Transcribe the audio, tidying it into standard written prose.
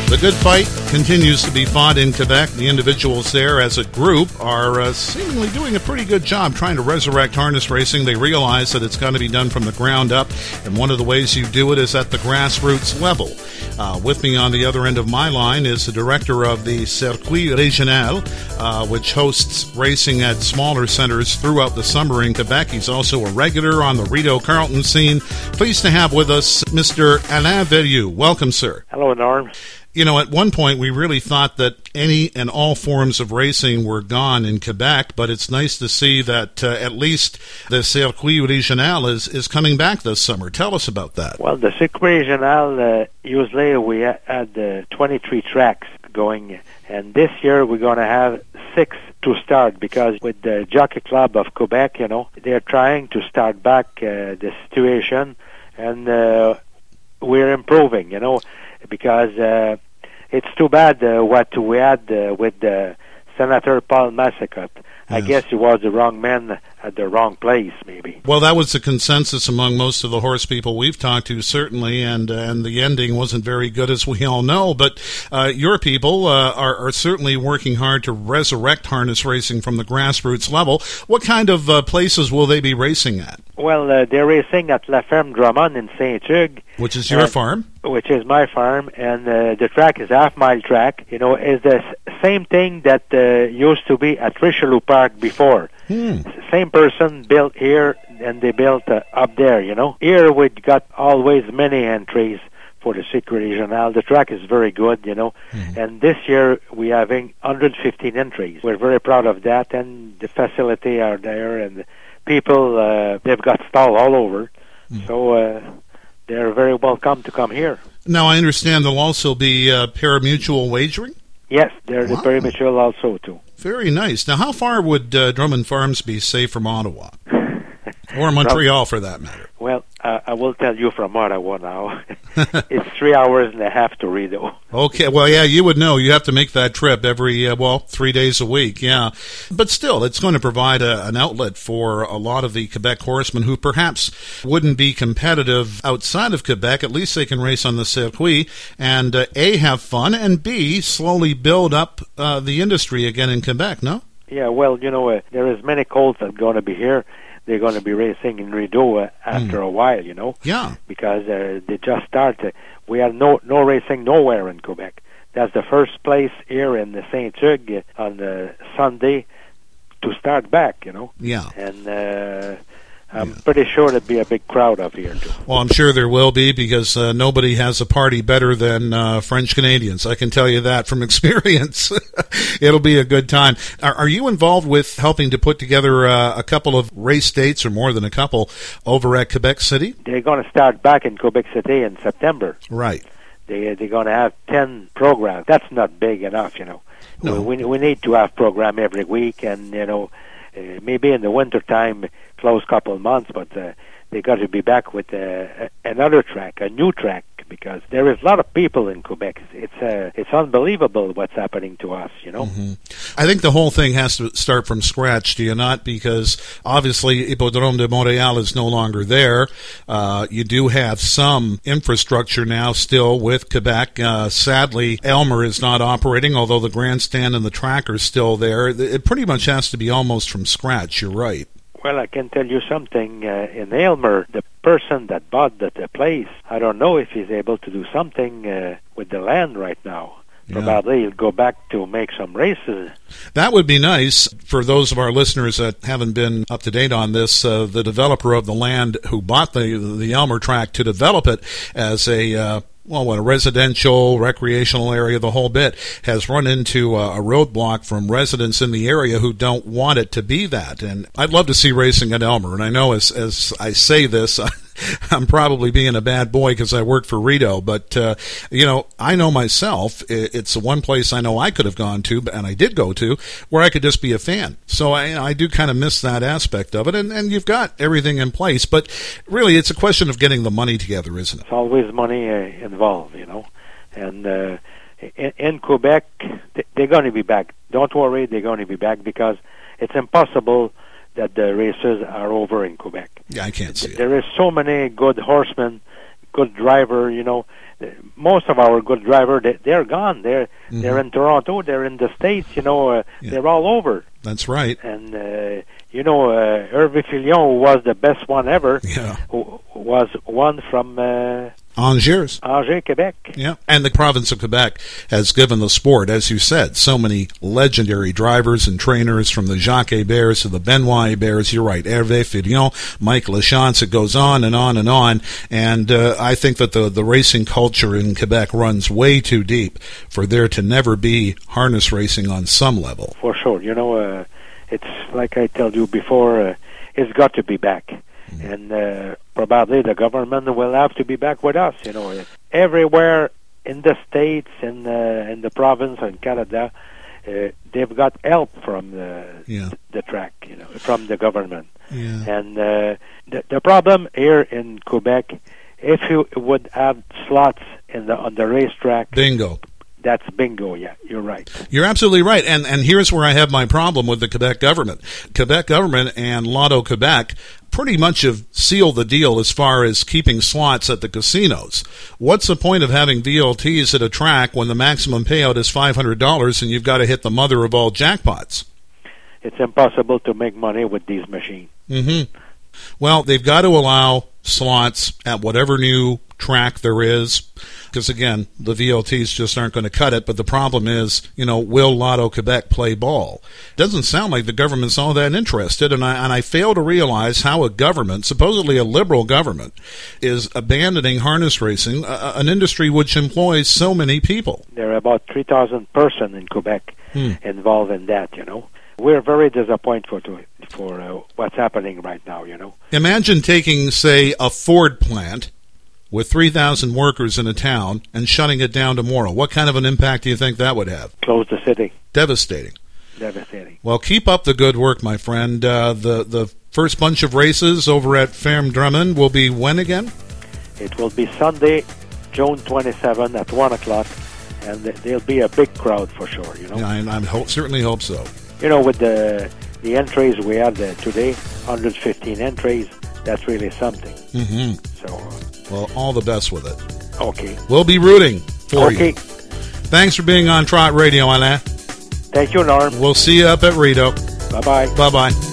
The good fight continues to be fought in Quebec. The individuals there as a group are seemingly doing a pretty good job trying to resurrect harness racing. They realize that it's got to be done from the ground up, and one of the ways you do it is at the grassroots level. With me on the other end of my line is the director of the Circuit Régional, which hosts racing at smaller centers throughout the summer in Quebec. He's also a regular on the Rideau Carleton scene. Pleased to have with us Mr. Alain Veilleux. Welcome, sir. Hello, Norm. You know, at one point we really thought that any and all forms of racing were gone in Quebec, but it's nice to see that at least the Circuit Régional is coming back this summer. Tell us about that. Well, the Circuit Régional, usually we had 23 tracks going, and this year we're going to have 6 to start, because with the Jockey Club of Quebec, you know, they're trying to start back the situation, and we're improving, you know, because it's too bad what we had with Senator Paul Massicotte. I guess he was the wrong man at the wrong place, maybe. Well, that was the consensus among most of the horse people we've talked to, certainly, and the ending wasn't very good, as we all know. But your people are certainly working hard to resurrect harness racing from the grassroots level. What kind of places will they be racing at? Well, they're racing at La Ferme Drummond in Saint-Hugues. Which is your farm? Which is my farm, and the track is a half-mile track. You know, it's the same thing that used to be at Richelieu Park before. Same person built here, and they built up there, you know. Here we got always many entries for the Circuit Régional. The track is very good, you know. And this year we're having 115 entries. We're very proud of that, and the facility are there, and people, they've got stall all over. So they're very welcome to come here. Now, I understand there'll also be pari-mutuel wagering? Yes, there's the pari-mutuel also, too. Very nice. Now, how far would Drummond Farms be, say, from Ottawa? Or Montreal, for that matter? Well, I will tell you from Ottawa now. It's 3 hours and a half to Rideau. Okay, well, yeah, you would know. You have to make that trip every, 3 days a week, yeah. But still, it's going to provide an outlet for a lot of the Quebec horsemen who perhaps wouldn't be competitive outside of Quebec. At least they can race on the circuit and, A, have fun, and B, slowly build up the industry again in Quebec, no? Yeah, well, you know, there is many colts that are going to be here. They're going to be racing in Rideau after a while, you know. Yeah. Because they just started. We have no racing nowhere in Quebec. That's the first place here in the Saint-Hugues on Sunday to start back, you know. Yeah. And I'm pretty sure there'd be a big crowd up here, too. Well, I'm sure there will be, because nobody has a party better than French Canadians. I can tell you that from experience. It'll be a good time. Are you involved with helping to put together a couple of race dates, or more than a couple, over at Quebec City? They're going to start back in Quebec City in September. Right. They're going to have 10 programs. That's not big enough, you know. No. We need to have program every week, and, you know, maybe in the winter time, close couple of months, but they got to be back with another track, a new track, because there is a lot of people in Quebec. It's unbelievable what's happening to us, you know. I think the whole thing has to start from scratch, do you not? Because obviously Hippodrome de Montréal is no longer there. You do have some infrastructure now still with Quebec. Sadly, Aylmer is not operating, although the grandstand and the track are still there. It pretty much has to be almost from scratch, you're right. Well, I can tell you something. In Aylmer, the person that bought the place, I don't know if he's able to do something with the land right now. Yeah. Probably he'll go back to make some races. That would be nice. For those of our listeners that haven't been up to date on this, the developer of the land who bought the Aylmer track to develop it as a residential, recreational area, the whole bit, has run into a roadblock from residents in the area who don't want it to be that. And I'd love to see racing at Aylmer. And I know as I say this, I'm probably being a bad boy because I work for Rideau, but, I know myself, it's the one place I know I could have gone to, and I did go to, where I could just be a fan. So I do kind of miss that aspect of it, and you've got everything in place, but really it's a question of getting the money together, isn't it? It's always money involved, you know, and in Quebec, they're going to be back. Don't worry, they're going to be back, because it's impossible that the races are over in Quebec. Yeah, I can't see it. There is so many good horsemen good driver, you know, most of our good driver, they're gone. They're in Toronto. They're in the States. You know, they're all over. That's right. And you know, Hervé Filion, who was the best one ever, who was one from Angers, Quebec. Yeah, and the province of Quebec has given the sport, as you said, so many legendary drivers and trainers, from the Jacques Heberts to the Benoit Heberts. You're right, Hervé Filion, Mike Lachance. It goes on and on and on. And I think that the racing culture in Quebec runs way too deep for there to never be harness racing on some level. For sure, you know, it's like I told you before. It's got to be back. And probably the government will have to be back with us. You know, everywhere in the States, in the province, and Canada, they've got help from the track. You know, from the government. Yeah. And the problem here in Quebec, if you would have slots on the racetrack, bingo. That's bingo, yeah, you're right. You're absolutely right. And here's where I have my problem with the Quebec government. Quebec government and Lotto Quebec pretty much have sealed the deal as far as keeping slots at the casinos. What's the point of having VLTs at a track when the maximum payout is $500 and you've got to hit the mother of all jackpots? It's impossible to make money with these machines. Mm-hmm. Well, they've got to allow slots at whatever new track there is, because again, the VLTs just aren't going to cut it. But the problem is, you know, will Lotto Quebec play ball? Doesn't sound like the government's all that interested, and I fail to realize how a government, supposedly a liberal government, is abandoning harness racing, an industry which employs so many people. There are about 3,000 persons in Quebec involved in that, you know. We're very disappointed for what's happening right now, you know. Imagine taking, say, a Ford plant with 3,000 workers in a town and shutting it down tomorrow. What kind of an impact do you think that would have? Close the city. Devastating. Devastating. Well, keep up the good work, my friend. The first bunch of races over at Ferme Drummond will be when again? It will be Sunday, June 27 at 1 o'clock, and there'll be a big crowd for sure, you know. Yeah, I certainly hope so. You know, with the entries we had today, 115 entries, that's really something. Mm-hmm. So, well, all the best with it. Okay. We'll be rooting for you. Okay. Thanks for being on Trot Radio, Alain. Thank you, Norm. We'll see you up at Rideau. Bye-bye. Bye-bye.